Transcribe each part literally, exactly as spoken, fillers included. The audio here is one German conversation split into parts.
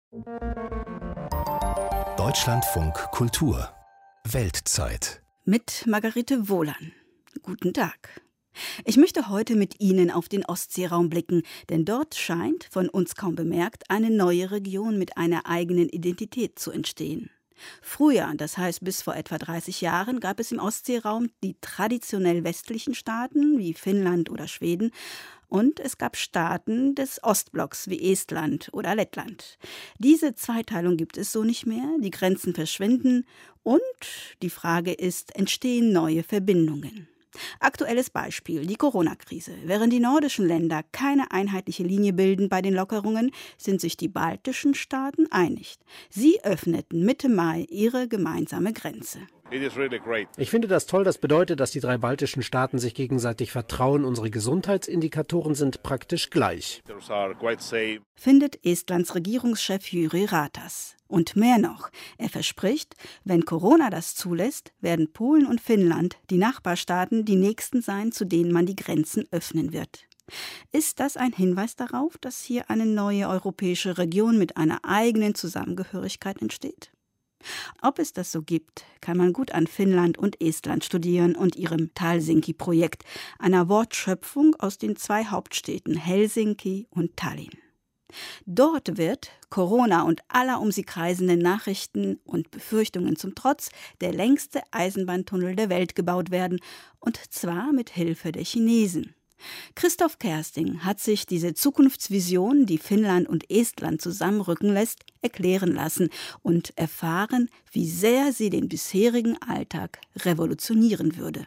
Deutschlandfunk Kultur Weltzeit mit Margarete Wohlan. Guten Tag. Ich möchte heute mit Ihnen auf den Ostseeraum blicken, denn dort scheint, von uns kaum bemerkt, eine neue Region mit einer eigenen Identität zu entstehen. Früher, das heißt bis vor etwa dreißig Jahren, gab es im Ostseeraum die traditionell westlichen Staaten wie Finnland oder Schweden und es gab Staaten des Ostblocks wie Estland oder Lettland. Diese Zweiteilung gibt es so nicht mehr, die Grenzen verschwinden und die Frage ist, entstehen neue Verbindungen? Aktuelles Beispiel, die Corona-Krise. Während die nordischen Länder keine einheitliche Linie bilden bei den Lockerungen, sind sich die baltischen Staaten einig. Sie öffneten Mitte Mai ihre gemeinsame Grenze. Ich finde das toll, das bedeutet, dass die drei baltischen Staaten sich gegenseitig vertrauen. Unsere Gesundheitsindikatoren sind praktisch gleich. Findet Estlands Regierungschef Jüri Ratas. Und mehr noch, er verspricht, wenn Corona das zulässt, werden Polen und Finnland, die Nachbarstaaten, die nächsten sein, zu denen man die Grenzen öffnen wird. Ist das ein Hinweis darauf, dass hier eine neue europäische Region mit einer eigenen Zusammengehörigkeit entsteht? Ob es das so gibt, kann man gut an Finnland und Estland studieren und ihrem Talsinki-Projekt, einer Wortschöpfung aus den zwei Hauptstädten Helsinki und Tallinn. Dort wird, Corona und aller um sie kreisenden Nachrichten und Befürchtungen zum Trotz, der längste Eisenbahntunnel der Welt gebaut werden, und zwar mit Hilfe der Chinesen. Christoph Kersting hat sich diese Zukunftsvision, die Finnland und Estland zusammenrücken lässt, erklären lassen und erfahren, wie sehr sie den bisherigen Alltag revolutionieren würde.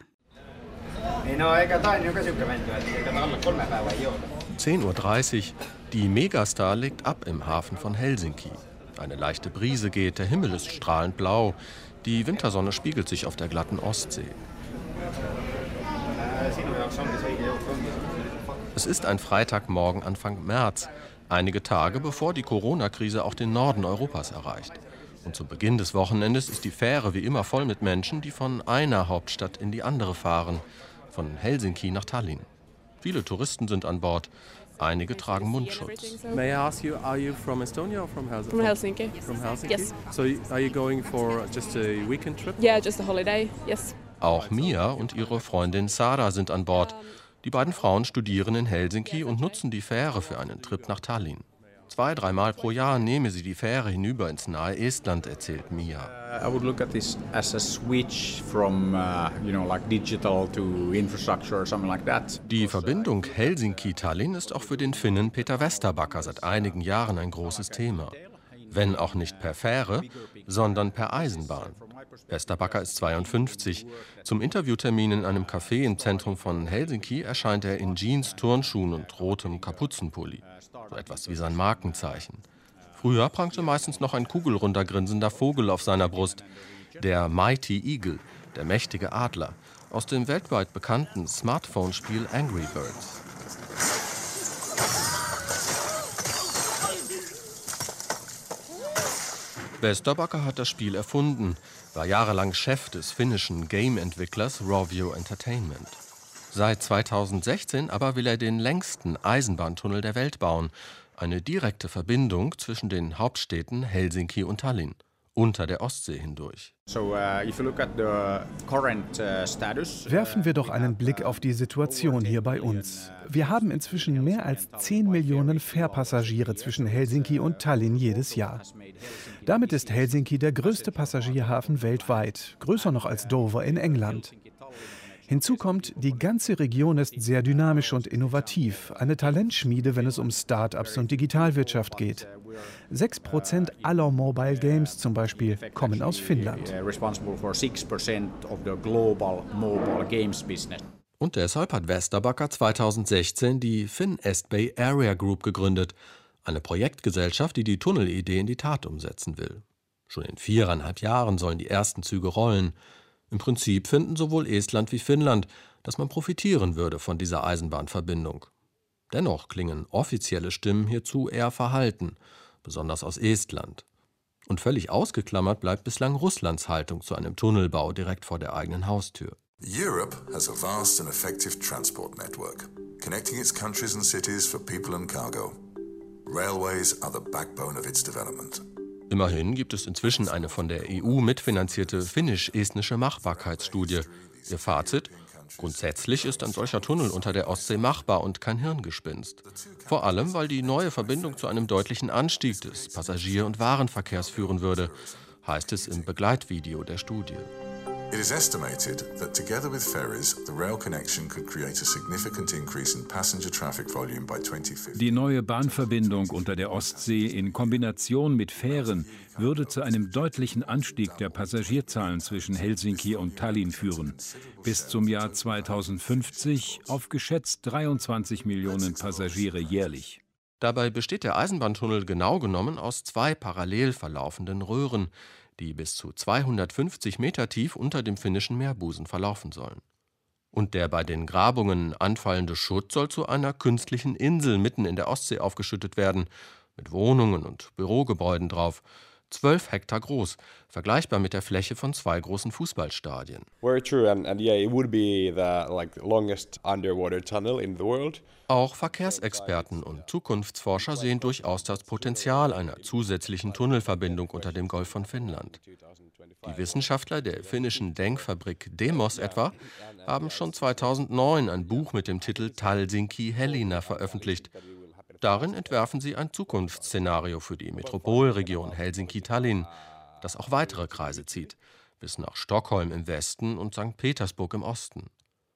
zehn Uhr dreißig, die Megastar legt ab im Hafen von Helsinki. Eine leichte Brise geht, der Himmel ist strahlend blau, die Wintersonne spiegelt sich auf der glatten Ostsee. Es ist ein Freitagmorgen Anfang März, einige Tage bevor die Corona-Krise auch den Norden Europas erreicht. Und zu Beginn des Wochenendes ist die Fähre wie immer voll mit Menschen, die von einer Hauptstadt in die andere fahren, von Helsinki nach Tallinn. Viele Touristen sind an Bord, einige tragen Mundschutz. May I ask you, are you from Estonia or from Helsinki? From Helsinki. From Helsinki? Yes. So are you going for just a weekend trip? Yeah, just a holiday. Yes. Auch Mia und ihre Freundin Sara sind an Bord. Die beiden Frauen studieren in Helsinki und nutzen die Fähre für einen Trip nach Tallinn. Zwei, dreimal pro Jahr nehme sie die Fähre hinüber ins nahe Estland, erzählt Mia. I would look at this as a switch from, uh, you know, like digital to infrastructure or something like that. Die Verbindung Helsinki-Tallinn ist auch für den Finnen Peter Vesterbacka seit einigen Jahren ein großes Thema. Wenn auch nicht per Fähre, sondern per Eisenbahn. Vesterbacka ist zweiundfünfzig. Zum Interviewtermin in einem Café im Zentrum von Helsinki erscheint er in Jeans, Turnschuhen und rotem Kapuzenpulli. So etwas wie sein Markenzeichen. Früher prangte meistens noch ein kugelrunder grinsender Vogel auf seiner Brust. Der Mighty Eagle, der mächtige Adler, aus dem weltweit bekannten Smartphone-Spiel Angry Birds. Vesterbacka hat das Spiel erfunden, war jahrelang Chef des finnischen Game-Entwicklers Rovio Entertainment. Seit zweitausendsechzehn aber will er den längsten Eisenbahntunnel der Welt bauen, eine direkte Verbindung zwischen den Hauptstädten Helsinki und Tallinn, unter der Ostsee hindurch. Werfen wir doch einen Blick auf die Situation hier bei uns. Wir haben inzwischen mehr als zehn Millionen Fährpassagiere zwischen Helsinki und Tallinn jedes Jahr. Damit ist Helsinki der größte Passagierhafen weltweit, größer noch als Dover in England. Hinzu kommt, die ganze Region ist sehr dynamisch und innovativ, eine Talentschmiede, wenn es um Start-ups und Digitalwirtschaft geht. Sechs Prozent aller Mobile Games zum Beispiel kommen aus Finnland. Und deshalb hat Vesterbacka zweitausendsechzehn die Finest Bay Area Group gegründet, eine Projektgesellschaft, die die Tunnelidee in die Tat umsetzen will. Schon in viereinhalb Jahren sollen die ersten Züge rollen. Im Prinzip finden sowohl Estland wie Finnland, dass man profitieren würde von dieser Eisenbahnverbindung. Dennoch klingen offizielle Stimmen hierzu eher verhalten, besonders aus Estland. Und völlig ausgeklammert bleibt bislang Russlands Haltung zu einem Tunnelbau direkt vor der eigenen Haustür. Europe has a vast and effective transport network, connecting its countries and cities for people and cargo. railways are the backbone of its development. Immerhin gibt es inzwischen eine von der E U mitfinanzierte finnisch-estnische Machbarkeitsstudie. Ihr Fazit: Grundsätzlich ist ein solcher Tunnel unter der Ostsee machbar und kein Hirngespinst. Vor allem, weil die neue Verbindung zu einem deutlichen Anstieg des Passagier- und Warenverkehrs führen würde, heißt es im Begleitvideo der Studie. It is estimated that together with ferries, the rail connection could create a significant increase in passenger traffic volume by twenty fifty. Die neue Bahnverbindung unter der Ostsee in Kombination mit Fähren würde zu einem deutlichen Anstieg der Passagierzahlen zwischen Helsinki und Tallinn führen. Bis zum Jahr zweitausendfünfzig auf geschätzt dreiundzwanzig Millionen Passagiere jährlich. Dabei besteht der Eisenbahntunnel genau genommen aus zwei parallel verlaufenden Röhren, die bis zu zweihundertfünfzig Meter tief unter dem finnischen Meerbusen verlaufen sollen. Und der bei den Grabungen anfallende Schutt soll zu einer künstlichen Insel mitten in der Ostsee aufgeschüttet werden, mit Wohnungen und Bürogebäuden drauf. Zwölf Hektar groß, vergleichbar mit der Fläche von zwei großen Fußballstadien. Very true, and, and yeah, it would be the like longest underwater tunnel in the world. Auch Verkehrsexperten und Zukunftsforscher sehen durchaus das Potenzial einer zusätzlichen Tunnelverbindung unter dem Golf von Finnland. Die Wissenschaftler der finnischen Denkfabrik Demos etwa haben schon zweitausendneun ein Buch mit dem Titel Tallinki-Helina veröffentlicht. Darin entwerfen sie ein Zukunftsszenario für die Metropolregion Helsinki-Tallinn, das auch weitere Kreise zieht, bis nach Stockholm im Westen und Sankt Petersburg im Osten.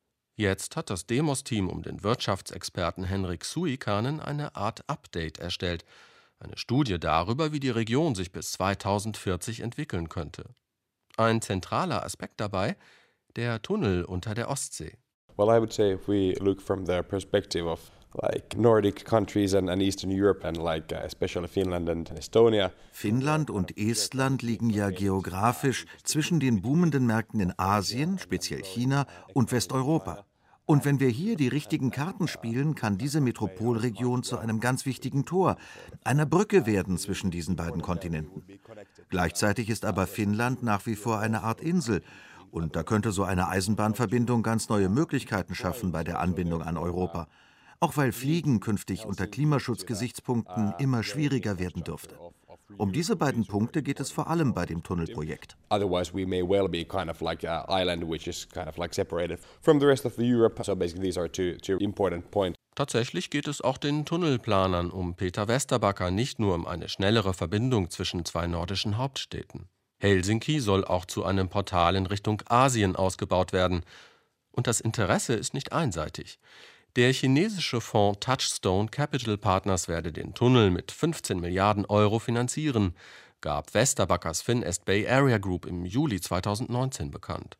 Jetzt hat das Demos-Team um den Wirtschaftsexperten Henrik Suikanen eine Art Update erstellt, eine Studie darüber, wie die Region sich bis zweitausendvierzig entwickeln könnte. Ein zentraler Aspekt dabei: der Tunnel unter der Ostsee. Well, I would say if we look from the perspective of like Nordic countries and, and Eastern Europe and like uh, especially Finland and Estonia. Finnland und Estland liegen ja geografisch zwischen den boomenden Märkten in Asien, speziell China, und Westeuropa. Und wenn wir hier die richtigen Karten spielen, kann diese Metropolregion zu einem ganz wichtigen Tor, einer Brücke werden zwischen diesen beiden Kontinenten. Gleichzeitig ist aber Finnland nach wie vor eine Art Insel. Und da könnte so eine Eisenbahnverbindung ganz neue Möglichkeiten schaffen bei der Anbindung an Europa. Auch weil Fliegen künftig unter Klimaschutzgesichtspunkten immer schwieriger werden dürfte. Um diese beiden Punkte geht es vor allem bei dem Tunnelprojekt. Otherwise we may well be kind of like an island which is kind of like separated from the rest of the Europe. So basically these are two, two important points. Tatsächlich geht es auch den Tunnelplanern um Peter Vesterbacka nicht nur um eine schnellere Verbindung zwischen zwei nordischen Hauptstädten. Helsinki soll auch zu einem Portal in Richtung Asien ausgebaut werden. Und das Interesse ist nicht einseitig. Der chinesische Fonds Touchstone Capital Partners werde den Tunnel mit fünfzehn Milliarden Euro finanzieren, gab Vesterbackas Finest Bay Area Group im Juli zweitausendneunzehn bekannt.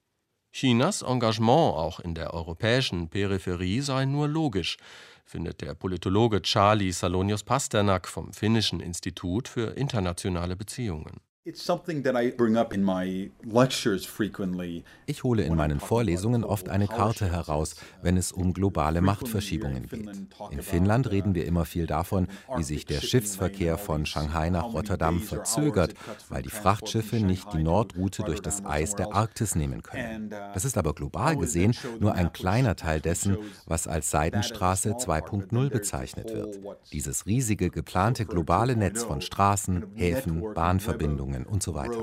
Chinas Engagement auch in der europäischen Peripherie sei nur logisch, findet der Politologe Charlie Salonius-Pasternak vom Finnischen Institut für internationale Beziehungen. Ich hole in meinen Vorlesungen oft eine Karte heraus, wenn es um globale Machtverschiebungen geht. In Finnland reden wir immer viel davon, wie sich der Schiffsverkehr von Shanghai nach Rotterdam verzögert, weil die Frachtschiffe nicht die Nordroute durch das Eis der Arktis nehmen können. Das ist aber global gesehen nur ein kleiner Teil dessen, was als Seidenstraße zwei Punkt null bezeichnet wird. Dieses riesige geplante globale Netz von Straßen, Häfen, Bahnverbindungen und so weiter.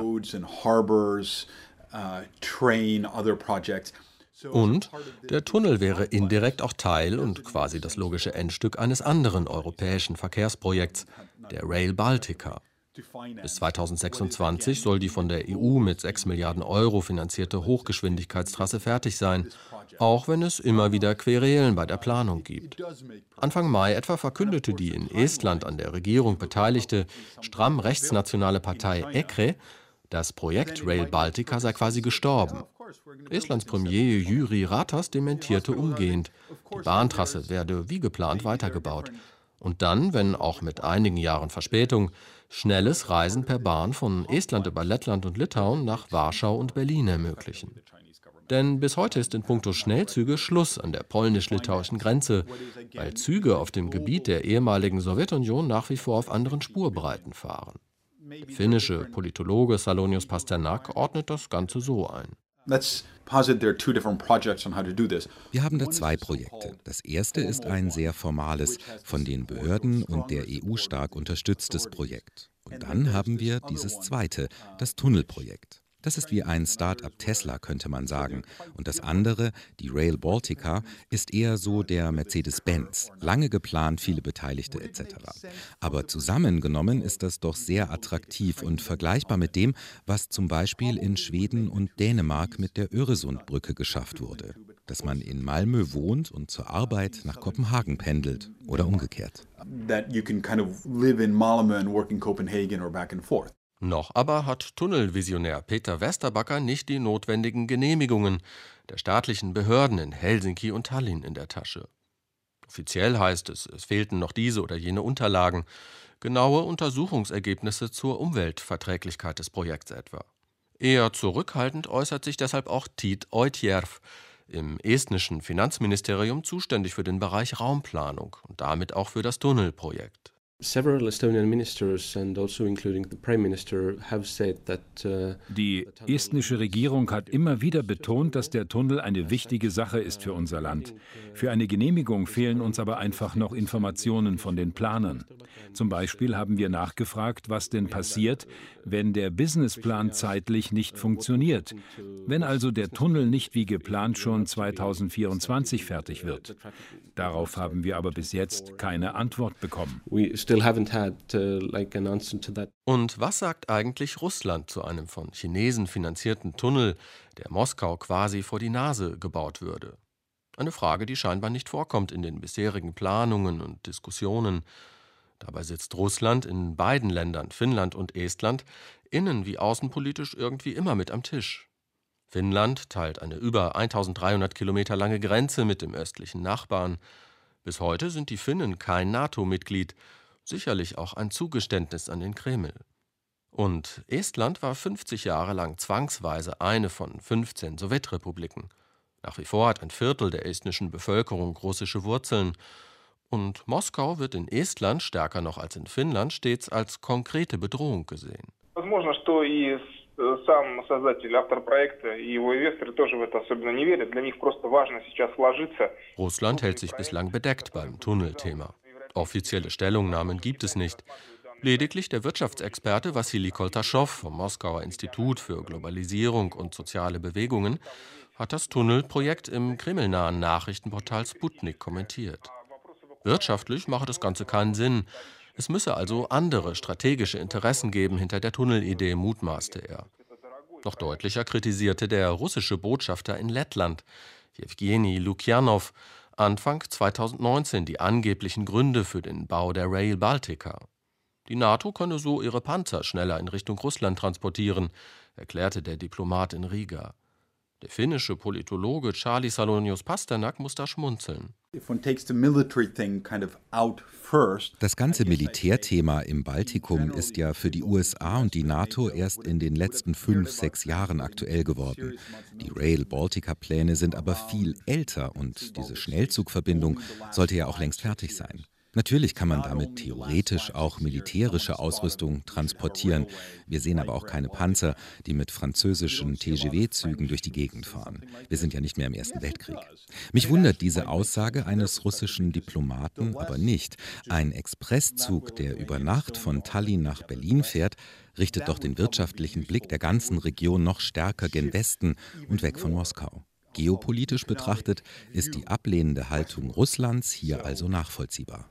Und der Tunnel wäre indirekt auch Teil und quasi das logische Endstück eines anderen europäischen Verkehrsprojekts, der Rail Baltica. Bis zweitausendsechsundzwanzig soll die von der E U mit sechs Milliarden Euro finanzierte Hochgeschwindigkeitstrasse fertig sein, auch wenn es immer wieder Querelen bei der Planung gibt. Anfang Mai etwa verkündete die in Estland an der Regierung beteiligte, stramm rechtsnationale Partei E C R E, das Projekt Rail Baltica sei quasi gestorben. Estlands Premier Jüri Ratas dementierte umgehend, die Bahntrasse werde wie geplant weitergebaut. Und dann, wenn auch mit einigen Jahren Verspätung, schnelles Reisen per Bahn von Estland über Lettland und Litauen nach Warschau und Berlin ermöglichen. Denn bis heute ist in puncto Schnellzüge Schluss an der polnisch-litauischen Grenze, weil Züge auf dem Gebiet der ehemaligen Sowjetunion nach wie vor auf anderen Spurbreiten fahren. Der finnische Politologe Salonius Pasternak ordnet das Ganze so ein. Let's posit there are two different projects on how to do this. Wir haben da zwei Projekte. Das erste ist ein sehr formales, von den Behörden und der E U stark unterstütztes Projekt. Und dann haben wir dieses zweite, das Tunnelprojekt. Das ist wie ein Start-up Tesla, könnte man sagen. Und das andere, die Rail Baltica, ist eher so der Mercedes-Benz. Lange geplant, viele Beteiligte et cetera. Aber zusammengenommen ist das doch sehr attraktiv und vergleichbar mit dem, was zum Beispiel in Schweden und Dänemark mit der Öresundbrücke geschafft wurde. Dass man in Malmö wohnt und zur Arbeit nach Kopenhagen pendelt oder umgekehrt. That you can kind of live in Malmö and work in Copenhagen or back and forth. Noch aber hat Tunnelvisionär Peter Vesterbacka nicht die notwendigen Genehmigungen der staatlichen Behörden in Helsinki und Tallinn in der Tasche. Offiziell heißt es, es fehlten noch diese oder jene Unterlagen, genaue Untersuchungsergebnisse zur Umweltverträglichkeit des Projekts etwa. Eher zurückhaltend äußert sich deshalb auch Tiit Oitjärv, im estnischen Finanzministerium zuständig für den Bereich Raumplanung und damit auch für das Tunnelprojekt. Several Estonian ministers and also including the Prime Minister have said that uh, Die estnische Regierung hat immer wieder betont, dass der Tunnel eine wichtige Sache ist für unser Land. Für eine Genehmigung fehlen uns aber einfach noch Informationen von den Planern. Zum Beispiel haben wir nachgefragt, was denn passiert, wenn der Businessplan zeitlich nicht funktioniert. Wenn also der Tunnel nicht wie geplant schon zweitausendvierundzwanzig fertig wird. Darauf haben wir aber bis jetzt keine Antwort bekommen. we still haven't had uh, like an answer to that. Und was sagt eigentlich Russland zu einem von Chinesen finanzierten Tunnel, der Moskau quasi vor die Nase gebaut würde? Eine Frage, die scheinbar nicht vorkommt in den bisherigen Planungen und Diskussionen. Dabei sitzt Russland in beiden Ländern, Finnland und Estland, innen- wie außenpolitisch irgendwie immer mit am Tisch. Finnland teilt eine über eintausenddreihundert Kilometer lange Grenze mit dem östlichen Nachbarn. Bis heute sind die Finnen kein NATO-Mitglied, sicherlich auch ein Zugeständnis an den Kreml. Und Estland war fünfzig Jahre lang zwangsweise eine von fünfzehn Sowjetrepubliken. Nach wie vor hat ein Viertel der estnischen Bevölkerung russische Wurzeln. Und Moskau wird in Estland, stärker noch als in Finnland, stets als konkrete Bedrohung gesehen. Russland hält sich bislang bedeckt beim Tunnelthema. Offizielle Stellungnahmen gibt es nicht. Lediglich der Wirtschaftsexperte Wassili Koltaschow vom Moskauer Institut für Globalisierung und soziale Bewegungen hat das Tunnelprojekt im kremlnahen Nachrichtenportal Sputnik kommentiert. Wirtschaftlich mache das Ganze keinen Sinn. Es müsse also andere strategische Interessen geben hinter der Tunnelidee, mutmaßte er. Noch deutlicher kritisierte der russische Botschafter in Lettland, Jewgeni Lukjanov, Anfang zweitausendneunzehn die angeblichen Gründe für den Bau der Rail Baltica. Die NATO könne so ihre Panzer schneller in Richtung Russland transportieren, erklärte der Diplomat in Riga. Der finnische Politologe Charlie Salonius-Pasternak muss da schmunzeln. Das ganze Militärthema im Baltikum ist ja für die U S A und die NATO erst in den letzten fünf, sechs Jahren aktuell geworden. Die Rail Baltica-Pläne sind aber viel älter und diese Schnellzugverbindung sollte ja auch längst fertig sein. Natürlich kann man damit theoretisch auch militärische Ausrüstung transportieren. Wir sehen aber auch keine Panzer, die mit französischen T G V-Zügen durch die Gegend fahren. Wir sind ja nicht mehr im Ersten Weltkrieg. Mich wundert diese Aussage eines russischen Diplomaten aber nicht. Ein Expresszug, der über Nacht von Tallinn nach Berlin fährt, richtet doch den wirtschaftlichen Blick der ganzen Region noch stärker gen Westen und weg von Moskau. Geopolitisch betrachtet ist die ablehnende Haltung Russlands hier also nachvollziehbar.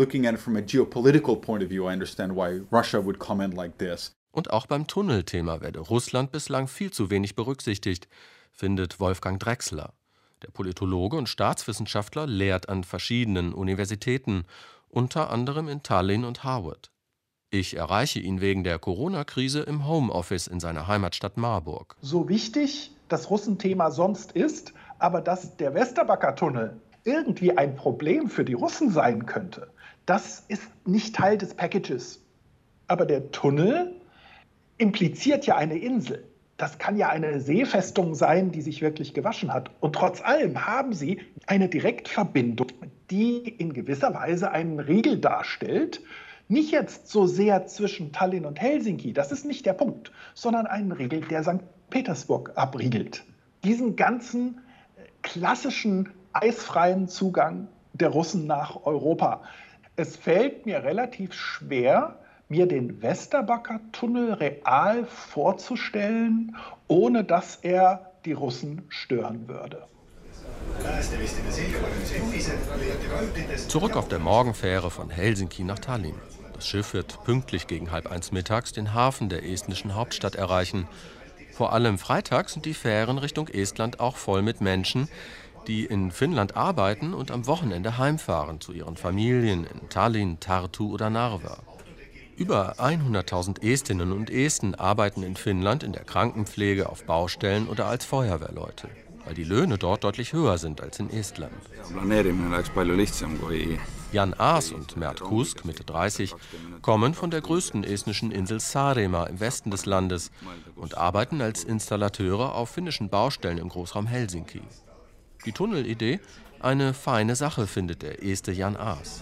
Und auch beim Tunnelthema werde Russland bislang viel zu wenig berücksichtigt, findet Wolfgang Drechsler. Der Politologe und Staatswissenschaftler lehrt an verschiedenen Universitäten, unter anderem in Tallinn und Harvard. Ich erreiche ihn wegen der Corona-Krise im Homeoffice in seiner Heimatstadt Marburg. So wichtig das Russenthema sonst ist, aber dass der Vesterbacka-Tunnel irgendwie ein Problem für die Russen sein könnte, das ist nicht Teil des Packages. Aber der Tunnel impliziert ja eine Insel. Das kann ja eine Seefestung sein, die sich wirklich gewaschen hat. Und trotz allem haben sie eine Direktverbindung, die in gewisser Weise einen Riegel darstellt. Nicht jetzt so sehr zwischen Tallinn und Helsinki, das ist nicht der Punkt, sondern einen Riegel, der Sankt Petersburg abriegelt. diesen ganzen klassischen eisfreien Zugang der Russen nach Europa. Es fällt mir relativ schwer, mir den Westerbacker-Tunnel real vorzustellen, ohne dass er die Russen stören würde. Zurück auf der Morgenfähre von Helsinki nach Tallinn. Das Schiff wird pünktlich gegen halb eins mittags den Hafen der estnischen Hauptstadt erreichen. Vor allem freitags sind die Fähren Richtung Estland auch voll mit Menschen, die in Finnland arbeiten und am Wochenende heimfahren zu ihren Familien in Tallinn, Tartu oder Narva. Über hunderttausend Estinnen und Esten arbeiten in Finnland in der Krankenpflege, auf Baustellen oder als Feuerwehrleute, weil die Löhne dort deutlich höher sind als in Estland. Jan Aas und Mert Kusk, Mitte dreißig, kommen von der größten estnischen Insel Saaremaa im Westen des Landes und arbeiten als Installateure auf finnischen Baustellen im Großraum Helsinki. Die Tunnelidee? Eine feine Sache, findet der Este Jan Aas.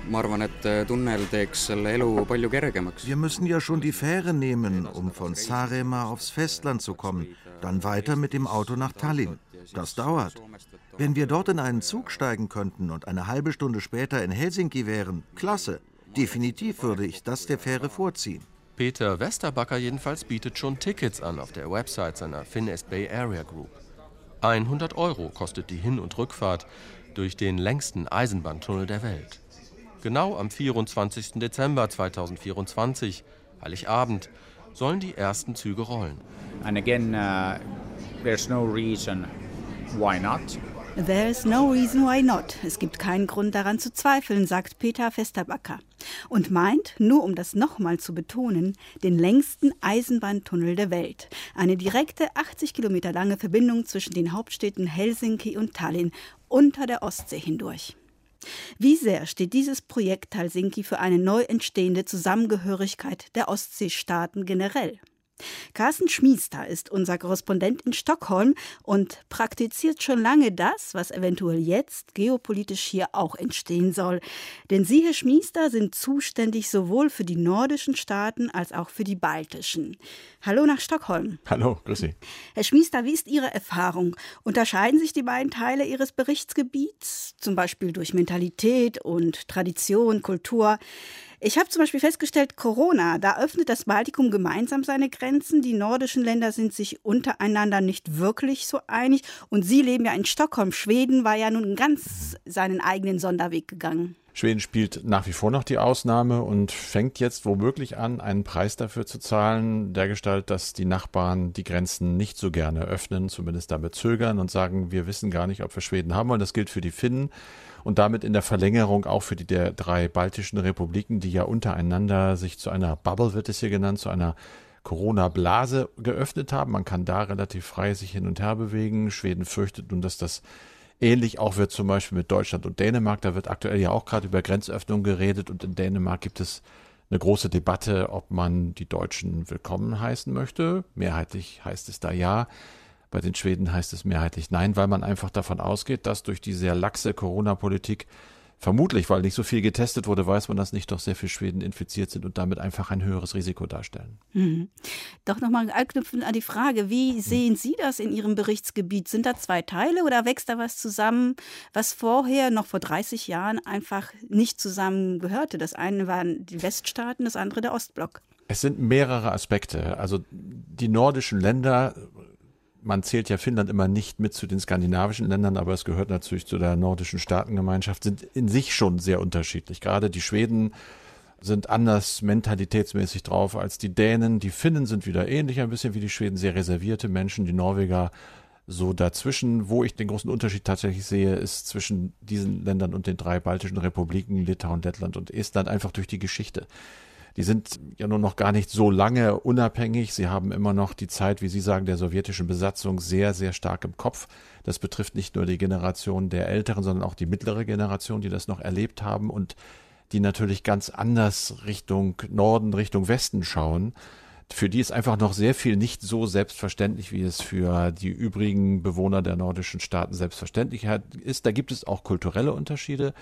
Wir müssen ja schon die Fähre nehmen, um von Saaremaa aufs Festland zu kommen, dann weiter mit dem Auto nach Tallinn. Das dauert. Wenn wir dort in einen Zug steigen könnten und eine halbe Stunde später in Helsinki wären, klasse. Definitiv würde ich das der Fähre vorziehen. Peter Westerbacker jedenfalls bietet schon Tickets an auf der Website seiner Finest Bay Area Group. hundert Euro kostet die Hin- und Rückfahrt durch den längsten Eisenbahntunnel der Welt. Genau am vierundzwanzigsten Dezember zweitausendvierundzwanzig, Heiligabend, sollen die ersten Züge rollen. And again, uh, there's no reason why not. There's no reason why not. Es gibt keinen Grund daran zu zweifeln, sagt Peter Westerbacker. Und meint, nur um das nochmal zu betonen, den längsten Eisenbahntunnel der Welt. Eine direkte achtzig Kilometer lange Verbindung zwischen den Hauptstädten Helsinki und Tallinn unter der Ostsee hindurch. Wie sehr steht dieses Projekt Helsinki für eine neu entstehende Zusammengehörigkeit der Ostseestaaten generell? Carsten Schmiester ist unser Korrespondent in Stockholm und praktiziert schon lange das, was eventuell jetzt geopolitisch hier auch entstehen soll. Denn Sie, Herr Schmiester, sind zuständig sowohl für die nordischen Staaten als auch für die baltischen. Hallo nach Stockholm. Hallo, grüß Sie. Herr Schmiester, wie ist Ihre Erfahrung? Unterscheiden sich die beiden Teile Ihres Berichtsgebiets, zum Beispiel durch Mentalität und Tradition, Kultur? Ich habe zum Beispiel festgestellt, Corona, da öffnet das Baltikum gemeinsam seine Grenzen. Die nordischen Länder sind sich untereinander nicht wirklich so einig. Und Sie leben ja in Stockholm. Schweden war ja nun ganz seinen eigenen Sonderweg gegangen. Schweden spielt nach wie vor noch die Ausnahme und fängt jetzt womöglich an, einen Preis dafür zu zahlen, dergestalt, dass die Nachbarn die Grenzen nicht so gerne öffnen, zumindest damit zögern und sagen, wir wissen gar nicht, ob wir Schweden haben wollen. Das gilt für die Finnen. Und damit in der Verlängerung auch für die der drei baltischen Republiken, die ja untereinander sich zu einer Bubble, wird es hier genannt, zu einer Corona-Blase geöffnet haben. Man kann da relativ frei sich hin und her bewegen. Schweden fürchtet nun, dass das ähnlich auch wird, zum Beispiel mit Deutschland und Dänemark. Da wird aktuell ja auch gerade über Grenzöffnung geredet und in Dänemark gibt es eine große Debatte, ob man die Deutschen willkommen heißen möchte. Mehrheitlich heißt es da ja. Bei den Schweden heißt es mehrheitlich nein, weil man einfach davon ausgeht, dass durch die sehr laxe Corona-Politik, vermutlich, weil nicht so viel getestet wurde, weiß man, dass nicht doch sehr viele Schweden infiziert sind und damit einfach ein höheres Risiko darstellen. Mhm. Doch nochmal anknüpfen an die Frage, wie sehen Sie das in Ihrem Berichtsgebiet? Sind da zwei Teile oder wächst da was zusammen, was vorher, noch vor dreißig Jahren, einfach nicht zusammengehörte? Das eine waren die Weststaaten, das andere der Ostblock. Es sind mehrere Aspekte. Also die nordischen Länder, man zählt ja Finnland immer nicht mit zu den skandinavischen Ländern, aber es gehört natürlich zu der nordischen Staatengemeinschaft, sind in sich schon sehr unterschiedlich. Gerade die Schweden sind anders mentalitätsmäßig drauf als die Dänen. Die Finnen sind wieder ähnlich ein bisschen wie die Schweden, sehr reservierte Menschen. Die Norweger so dazwischen. Wo ich den großen Unterschied tatsächlich sehe, ist zwischen diesen Ländern und den drei baltischen Republiken, Litauen, Lettland und Estland, einfach durch die Geschichte. Die sind ja nur noch gar nicht so lange unabhängig. Sie haben immer noch die Zeit, wie Sie sagen, der sowjetischen Besatzung sehr, sehr stark im Kopf. Das betrifft nicht nur die Generation der Älteren, sondern auch die mittlere Generation, die das noch erlebt haben und die natürlich ganz anders Richtung Norden, Richtung Westen schauen. Für die ist einfach noch sehr viel nicht so selbstverständlich, wie es für die übrigen Bewohner der nordischen Staaten selbstverständlich ist. Da gibt es auch kulturelle Unterschiede.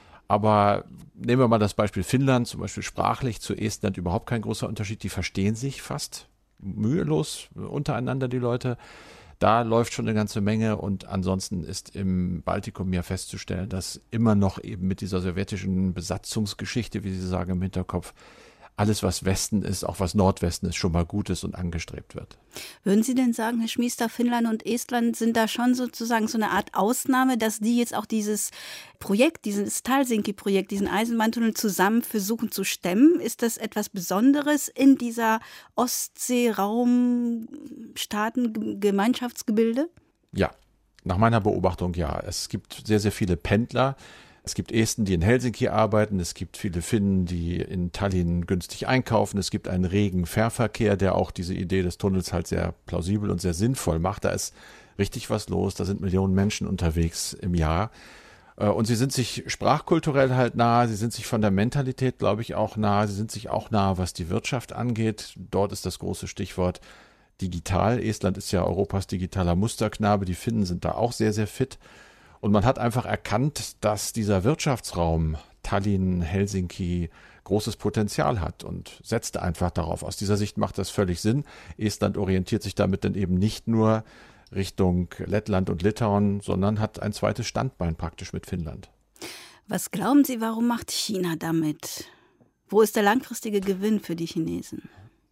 Aber nehmen wir mal das Beispiel Finnland, zum Beispiel sprachlich zu Estland überhaupt kein großer Unterschied. Die verstehen sich fast mühelos untereinander, die Leute. Da läuft schon eine ganze Menge und ansonsten ist im Baltikum ja festzustellen, dass immer noch eben mit dieser sowjetischen Besatzungsgeschichte, wie Sie sagen, im Hinterkopf, alles, was Westen ist, auch was Nordwesten ist, schon mal gut ist und angestrebt wird. Würden Sie denn sagen, Herr Schmiester, Finnland und Estland sind da schon sozusagen so eine Art Ausnahme, dass die jetzt auch dieses Projekt, dieses Helsinki-Projekt, diesen Eisenbahntunnel zusammen versuchen zu stemmen? Ist das etwas Besonderes in dieser Ostsee-Raum-Staaten-Gemeinschaftsgebilde? Ja, nach meiner Beobachtung ja. Es gibt sehr, sehr viele Pendler. Es gibt Esten, die in Helsinki arbeiten, es gibt viele Finnen, die in Tallinn günstig einkaufen, es gibt einen regen Fährverkehr, der auch diese Idee des Tunnels halt sehr plausibel und sehr sinnvoll macht. Da ist richtig was los, da sind Millionen Menschen unterwegs im Jahr. Und sie sind sich sprachkulturell halt nahe, sie sind sich von der Mentalität, glaube ich, auch nahe, sie sind sich auch nahe, was die Wirtschaft angeht. Dort ist das große Stichwort digital. Estland ist ja Europas digitaler Musterknabe, die Finnen sind da auch sehr, sehr fit. Und man hat einfach erkannt, dass dieser Wirtschaftsraum Tallinn, Helsinki großes Potenzial hat und setzte einfach darauf. Aus dieser Sicht macht das völlig Sinn. Estland orientiert sich damit dann eben nicht nur Richtung Lettland und Litauen, sondern hat ein zweites Standbein praktisch mit Finnland. Was glauben Sie, warum macht China damit? Wo ist der langfristige Gewinn für die Chinesen?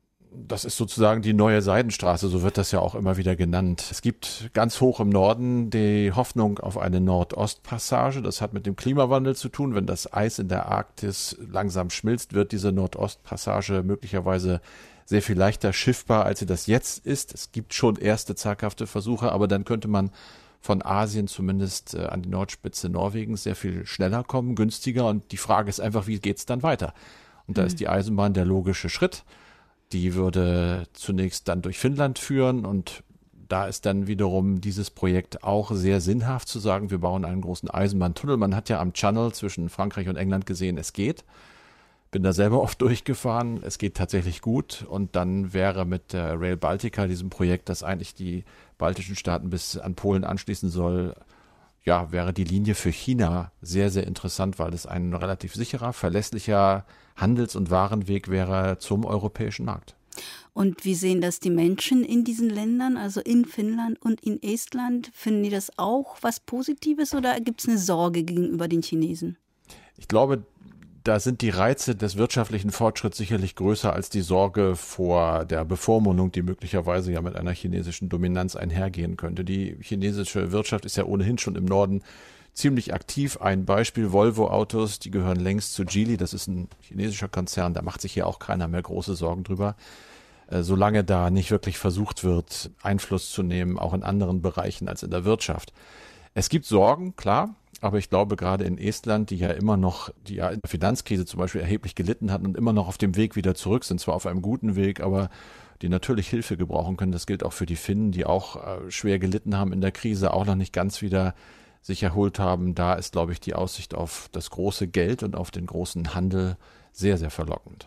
Das ist sozusagen die neue Seidenstraße, so wird das ja auch immer wieder genannt. Es gibt ganz hoch im Norden die Hoffnung auf eine Nordostpassage. Das hat mit dem Klimawandel zu tun. Wenn das Eis in der Arktis langsam schmilzt, wird diese Nordostpassage möglicherweise sehr viel leichter schiffbar, als sie das jetzt ist. Es gibt schon erste zaghafte Versuche, aber dann könnte man von Asien zumindest an die Nordspitze Norwegens sehr viel schneller kommen, günstiger. Und die Frage ist einfach, wie geht es dann weiter? Und da mhm. ist die Eisenbahn der logische Schritt. Die würde zunächst dann durch Finnland führen und da ist dann wiederum dieses Projekt auch sehr sinnhaft zu sagen, wir bauen einen großen Eisenbahntunnel. Man hat ja am Channel zwischen Frankreich und England gesehen, es geht. Bin da selber oft durchgefahren, es geht tatsächlich gut und dann wäre mit der Rail Baltica, diesem Projekt, das eigentlich die baltischen Staaten bis an Polen anschließen soll, ja, wäre die Linie für China sehr, sehr interessant, weil es ein relativ sicherer, verlässlicher Handels- und Warenweg wäre zum europäischen Markt. Und wie sehen das die Menschen in diesen Ländern, also in Finnland und in Estland? Finden die das auch was Positives oder gibt es eine Sorge gegenüber den Chinesen? Ich glaube, da sind die Reize des wirtschaftlichen Fortschritts sicherlich größer als die Sorge vor der Bevormundung, die möglicherweise ja mit einer chinesischen Dominanz einhergehen könnte. Die chinesische Wirtschaft ist ja ohnehin schon im Norden ziemlich aktiv. Ein Beispiel, Volvo-Autos, die gehören längst zu Geely, das ist ein chinesischer Konzern, da macht sich hier auch keiner mehr große Sorgen drüber. Äh, solange da nicht wirklich versucht wird, Einfluss zu nehmen, auch in anderen Bereichen als in der Wirtschaft. Es gibt Sorgen, klar. Aber ich glaube, gerade in Estland, die ja immer noch, die ja in der Finanzkrise zum Beispiel erheblich gelitten hatten und immer noch auf dem Weg wieder zurück sind, zwar auf einem guten Weg, aber die natürlich Hilfe gebrauchen können. Das gilt auch für die Finnen, die auch äh, schwer gelitten haben in der Krise, auch noch nicht ganz wieder sich erholt haben. Da ist, glaube ich, die Aussicht auf das große Geld und auf den großen Handel sehr, sehr verlockend.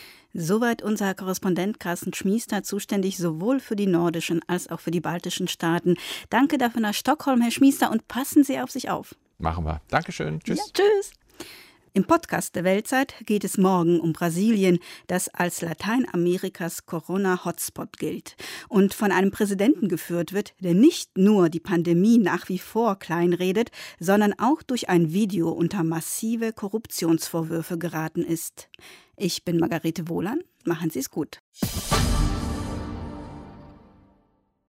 Soweit unser Korrespondent Carsten Schmiester, zuständig sowohl für die nordischen als auch für die baltischen Staaten. Danke dafür nach Stockholm, Herr Schmiester, und passen Sie auf sich auf. Machen wir. Dankeschön. Tschüss. Ja, tschüss. Im Podcast der Weltzeit geht es morgen um Brasilien, das als Lateinamerikas Corona-Hotspot gilt und von einem Präsidenten geführt wird, der nicht nur die Pandemie nach wie vor kleinredet, sondern auch durch ein Video unter massive Korruptionsvorwürfe geraten ist. Ich bin Margarete Wohlan. Machen Sie es gut.